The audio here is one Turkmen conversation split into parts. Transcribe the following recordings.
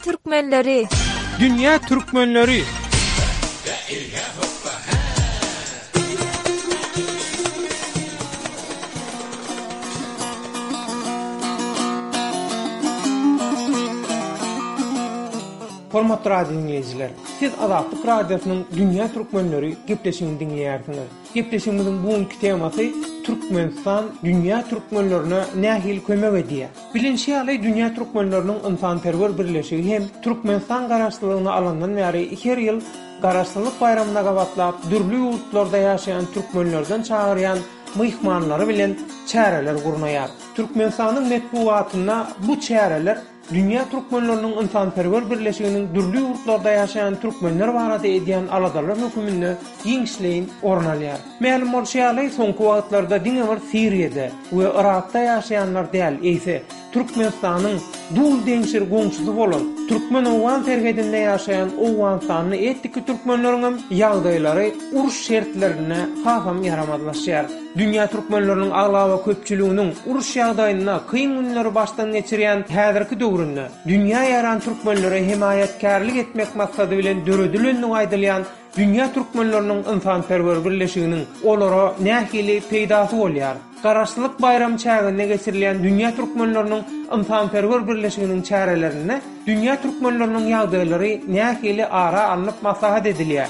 Türkmenleri. Dünya Türkmenleri. Hormatly radio dinleyijiler, siz Azatlyk Radiosynyň Dünya Türkmenleri gepleşigini dinleýärsiňiz. Gepleşigimiziň bugünkü temasy Türkmenistan dünya türkmenlerine nähil kömek edýär. Bilinçli ýaly dünya türkmenleriniň insanperwer birleşigi hem Türkmenistan garaşdyrylygyny alandan bäri 2 ýyl garaşdyrylyk bayramyna gabatlap dürli ýurtlarda ýaşaýan türkmenlerden çağırýan myhmanlary bilen çäreler gurnaýar. Türkmenistanyň medeniýetyna bu çäreler dünya türkmenleriniň insanperwer birleşiginiň dürli ýurtlarda ýaşaýan türkmenler barada edýän aladalar hökümini giňişleýin ornalýar. Ma'lum bolýarly, soňky wagtlarda diňe Siriýede we Irakda ýaşaýanlar däl, eýse Türkmenistanyň dul deňşir goňşusy bolan Türkmen owgan tergedinde ýaşaýan owganstanyň etdiki türkmenleriň ýagdaýlary uruş şertlerine hafam yaramadlaşýar. Dünya türkmenleriniň aglawa köpçüliginiň uruş ýagdaýyna kıyın günleri başdan geçirýän häzirki döwründe dünýä ýaran türkmenlere himayetkarlyk etmek maksady bilen döredilenini aýdylýan dünya türkmenleriniň insanperwer birleşiginiň olara nähili peýdasy bolýar. Garaşdyrylyk bayram çägine geçirilýän dünya türkmenleriniň insanperwer birleşiginiň çärelerine dünya türkmenleriniň ýagdaýlary nähili ara alınıp maslahat edilýär.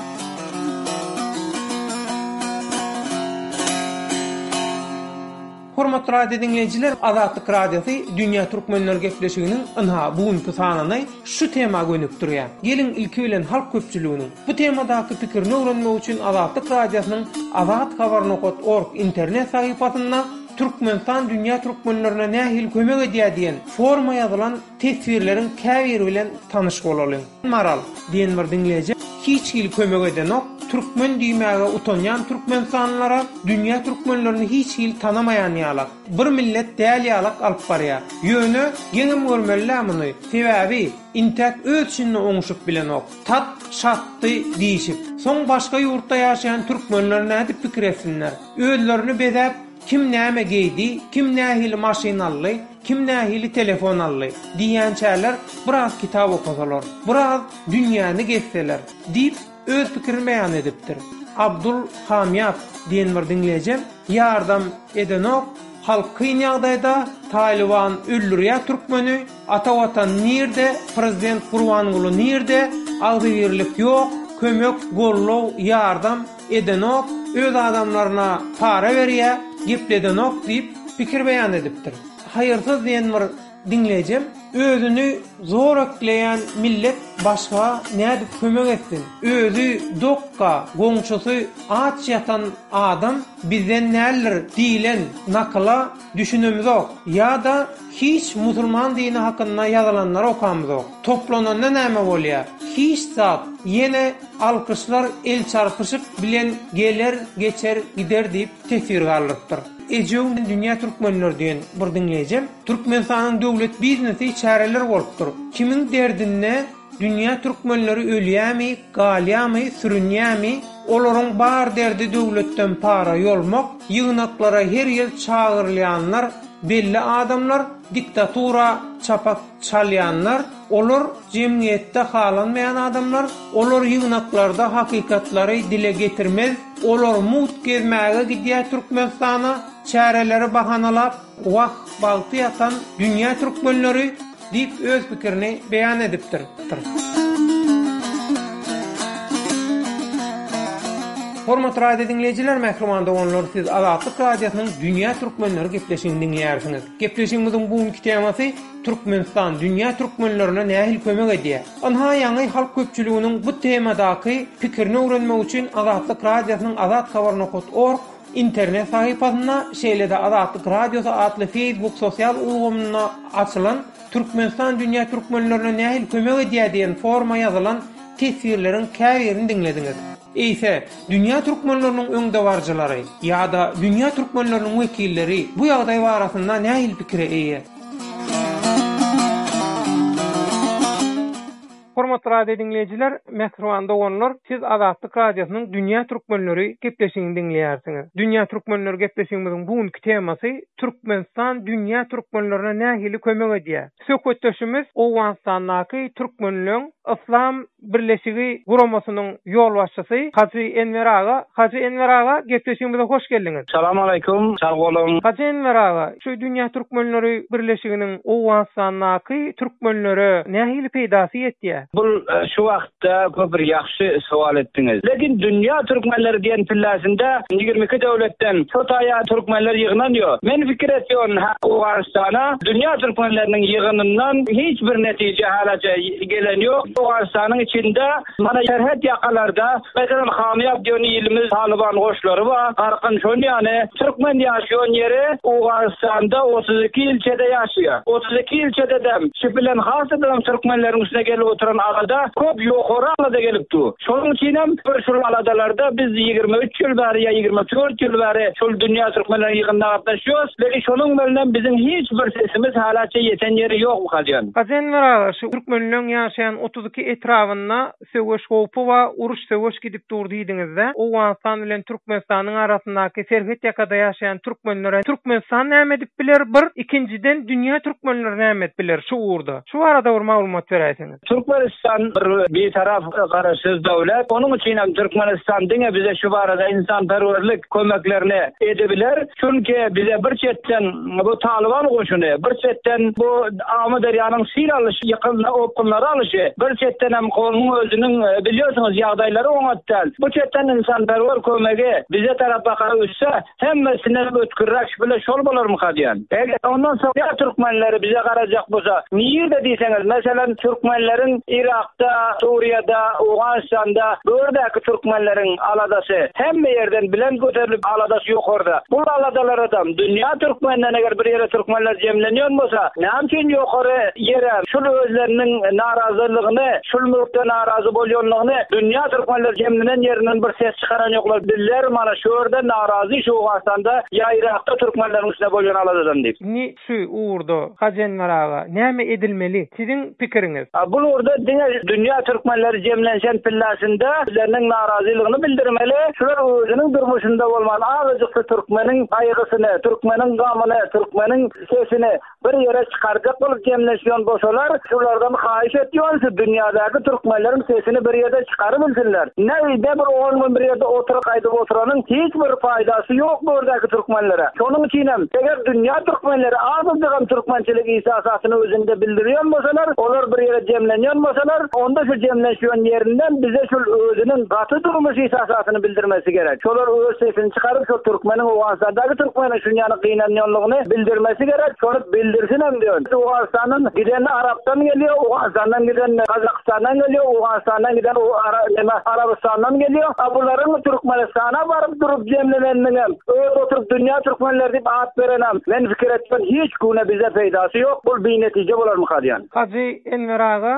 Hormatly radio dinleyijiler, Azatlyk Radiosy Dünya Türkmenleri gepleşiginiň ynha bugünkü sanyny şu tema gönükdirýär. Gelin ilki bilen halk köpçüliginiň bu temadaky pikirini öwrenmek üçin Azatlyk Radiosynyň azathabarnokot.org internet sahypasyna Türkmenistan dünya türkmenlerine nähil kömek edýär diýen forma ýazylan tesvirleriň käbiri bilen tanyş bolalım. Maral diýen bir dinleýiji hiç hil kömek edenok Türkmen diýmäge utanýan türkmensanlara dünya türkmenlerini hiç hil tanamayan ýalak. Bir millet däl ýalak alyp barýar. Ýöne ýeňem görmellämini sebäbi intek ölçünni oňuşyp bilenok. Tat şatdy diýişip. Soň başga ýurtda ýaşaýan türkmenler näde pikir etsinler. Özlerini bedäp kim näme geydi, kim nähili maşyna ally, kim nähili telefon ally diýen çäler biraz kitap okasalar, biraz dünýäni gezseler diýip öz pikirini beýan edipdir. Abdul Hamiyat diýen bir dinleýijim ýardam edenok halk kyn ýagdaýda Taliban öldürýär türkmeni, ata watan nirde, prezident Gurbanguly nirde, agdybirlik ýok, kömek, gollaw, ýardam edenok öz adamlaryna para berýär, gepledenok diýip pikir beýan edipdir. Hayırsyz diýen bir dinleýijim özüni zor ekleyen millet başga näde kömek etsin. Özü dokka, goňşusy aç ýatan adam bizden näler diýilen nakla düşünümizok. Ýa-da hiç musulman dini hakynda ýazylanlar okamyzok. Toplananda näme bolýar? Hiç zat ýene alkışlar el çarpyşyp bilen geler, geçer, gider diýip tesir galypdyr. Ejew dünya türkmenleri diýen bir dinleýijim Türkmenistanyň döwlet biznesi çäreler bolupdyr. Kimin derdine dünya türkmenleri ölýärmi, galýarmy, sürünýärmi? Olaryň bar derdi döwletden para ýolmak, ýygnaklara her ýyl çağırylýanlar, belli adamlar, diktatura çapak çalýanlar, olar jemgyýetde halanmayan adamlar, olar ýygnaklarda hakykatlary dile getirmez, olar mut gezmäge gidýär Türkmenistana, çäreleri bahanalap, wagt balty ýatan dünya türkmenleri diýip öz pikirini beýan edipdir. Hormatly radio dinleyijiler, mähruman doganlar, siz Azatlyk Radiosynyň Dünya Türkmenleri gepleşigini dinleýärsiňiz. Gepleşigimiziň bugünkü temasy Türkmenistan dünya türkmenlerine nähil kömek edýär. Onha ýaňy halk köpçüliginiň bu temadaky pikirini öwrenmek üçin Azatlyk Radiosynyň azathabarnokot.org internet sahypasyna şeýle-de Azatlyk Radiosy adly Facebook sosial ugamyna açylan Türkmenistan dünya türkmenlerine nähil kömek edýär diýen forma ýazylan tesvirleriň käbirini dinlediňiz. Eýse, dünya türkmenleriniň öňde barjylary ýa-da dünya türkmenleriniň wekilleri bu ýagdaý barasynda nähil pikire eýär? Hormatly radio dinleyijiler, Mehrwanda olanlar, siz Azatlyk radiosynyň Dünýä türkmenleri gepleşigini dinleýärsiňiz. Dünýä türkmenleri gepleşigimiziň bugünkü temasy Türkmenistan dünýä türkmenlerine nähili kömek edýär. Söhbetdeşimiz Owganistanyň türkmenleriň İslam Birleşigi guramasynyň ýol başçysy Haji Enver aga. Haji Enver aga, gepleşigimize hoş geldiňiz. Salam aleykum, sag bolun. Haji Enver aga, şu Dünýä türkmenleri Birleşiginiň Owganistanyň türkmenleri nähili peýdasy etdi? Bu şu wagtda köp bir ýaxşy sowal etdiňiz. Lekin dünýä türkmenleri diýen pillasynda 22 döwletden Şotaya türkmenler ýygynan ýok. Men fikir etýän Owganistana dünýä türkmenleriniň ýygynynyň hiç bir netije halaça gelen ýok. Owganistanyň içinde mana serhet ýakalarda mesela Hamiyab diýen ýylymyz Taliban goşlary bar. Arqyn şol ýany türkmen ýaşaýan ýeri Owganistanda 32 ilçede ýaşaýar. 32 ilçede dem şu bilen hasıdan türkmenleriň üstüne gelip oturan arada köp ýokary alada gelipdi. Şonuň üçin hem bir şol aladalarda biz 23 ýyl bäri ýa 24 ýyl bäri şol dünýä türkmenleri ýygynda gatnaşýarys. Lekin şonuň bilen bizim hiç bir sesimiz halaça ýeten ýeri ýok gajan. Gajenler şu türkmenleriň ýaşaýan 32 etrawyna söwüş gowy we uruş söwüş gidip durdy diýdiňizde, Owganistan bilen Türkmenistanyň arasyndaky serhet ýakada ýaşaýan türkmenlere Türkmenistan näme edip biler? Bir, ikinciden dünýä türkmenleri näme edip biler şu urda? Şu arada bir maglumat beräýsiňiz. Türkmenistan bir taraf garaşsyz döwlet. Onuň üçin hem Türkmenistan diňe bize şu barada insanperwerlik kömeklerini edebiler. Çünki bize bir çetten bu Taliban goşuny, bir çetten bu Amy derýanyň sil alyşy, ýakynda opkunlary alyşy, bir çetten hem golunyň özüniň bilýärsiňiz ýagdaýlary oňatdan. Bu çetten insanperwer kömegi bize tarap bakary üçse hemmesinden ötkürräk bile şol bolarmy hadýan. Eger ondan soňra türkmenleri bize garajak bolsa, niýe de diýseňiz, meselem türkmenleriň Irakda, Suriýada, Owganistanda, böwerdäki türkmenleriň aladasy hemme ýerden bilen göterilip aladasy ýokarda. Bu aladalardan dünýä türkmenlerine eger bir ýere türkmenler jemlenýän bolsa, näme üçin ýokary ýere şol özleriniň narazylygyny, şol mülkde narazy bolýanlygyny dünýä türkmenler jemlenen ýerinden bir ses çykaran ýoklar. Diller mana şu ýerde narazy şu Owganistanda ýa Irakda türkmenleriň üstüne bolýan aladadan diýip. Ni şu urda Hajenler aga, näme edilmeli? Siziň pikiriňiz? Bu urda dünýä türkmenleri jemlenşen pillasynda özleriniň narazylygyny bildirmeli. Şular özüniň durmuşynda bolman azajyk türkmeniň gaýgysyny, türkmeniň gamyny, türkmeniň sesini bir ýere çykarjak bolup jemlenýän bolsalar, şulardan haýyş etýän dünýädäki türkmenleriň sesini bir ýerde çykaryp bilsinler. Näde bir oğlum bir ýerde oturup gaýdyp oturanyň hiç bir faydasy ýok bu ýerdäki türkmenlere. Şonuň üçin hem eger dünýä türkmenleri azadlyk türkmençilik ihsasatyny özünde bildirýän bolsalar, olar bir ýere jemlenýän bolsalar, onda şu jemlenýän ýerinden bize şu özüniň gaty durmuş ihsasatyny bildirmesi gerek. Şolar öz sesini çykaryp şu türkmeniň Owganistandaky türkmeniň şunýany gynanýanlygyny bildirmesi gerek. Şonu bildirsin hem diýen. Owganistanyň giden Arapdan gelýär, Owganistandan giden Kazakistandan gelýär, Owganistandan giden Arabistandan gelýär. Abularyň Türkmenistana baryp durup jemlenendiňem. Öz oturup dünýä türkmenleri diýip at berenem. Men fikir etdim hiç güne bize peýdasy ýok. Bu bir netije bolarmy hadýan. Haji Enver aga,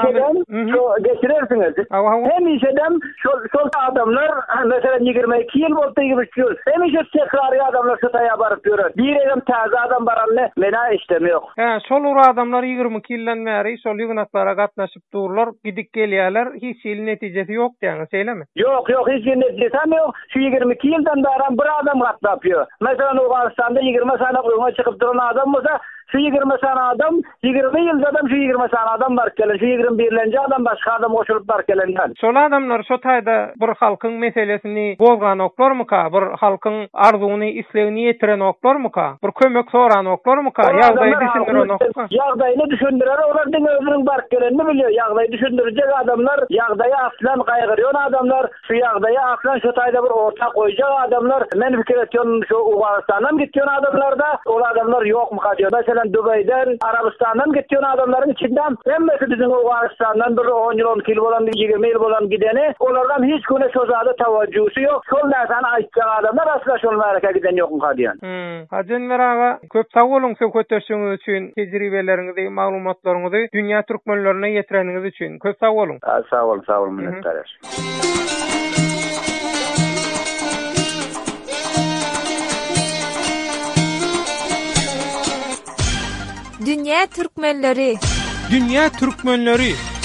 şu geçirersiňiz. Hemişeden şol adamlar mesela 22 ýyl boldy gibi hemişe tekrary adamlar şu taýa baryp ýörer. Bir adam täze adam baranly mena işlemi ýok. Şol adamlar 22 ýyldan bäri şol ýygnatlara gatnaşyp durlar, gidip gelýärler, hiç ýyl netijesi ýok diýäňiz, eýlemi? Ýok, hiç netijesi ýok. Şu 22 ýyldan bäri bir adam gatnapýar. Mesela Owganistanda 20 sana öňe çykyp duran adam bolsa, şu 20 sana adam, 20 ýylda adam şu 20 sana adam bar gelen, şu 21-nji adam başga adam goşulyp bar gelenden. Şol adamlar şu taýda bir halkyň meselesini bozgan oklarmyka, bir halkyň arzuwyny, islegini ýetiren oklarmyka, bir kömek soran oklarmyka, ýagdaýy düşündiren oklarmyka? Ýagdaýyny düşündirer, olar diňe özüniň bar gelenini bilýär. Ýagdaýy düşündirjek adamlar, ýagdaýy aslan gaýgyrýan adamlar, şu ýagdaýy aslan şu taýda bir orta goýjak adamlar, men fikir etýän şu Owganistandan gitýän adamlarda, ol adamlar ýokmy hadýar? Mesela Dubay'dan, Arabistan'dan gittiğin adamların içinden hemmesi bizim Owganistan'dan bir 10 yıl, 12 yıl bolan, 20 yıl bolan gideni, onlardan hiç güne sözada tavajjusu yok. Şol näsen aýtjak adamlar asla şol mereke giden ýokmy hadýan. Haji Enver aga, köp sag bolun söhbetdeşiňiz üçin, tejribeleriňizi, maglumatlaryňyzy dünýä türkmenlerine ýetireniňiz üçin. Köp sag bolun. Sag bolun, minnetdarlar. Dünýä türkmenleri. Dünýä türkmenleri.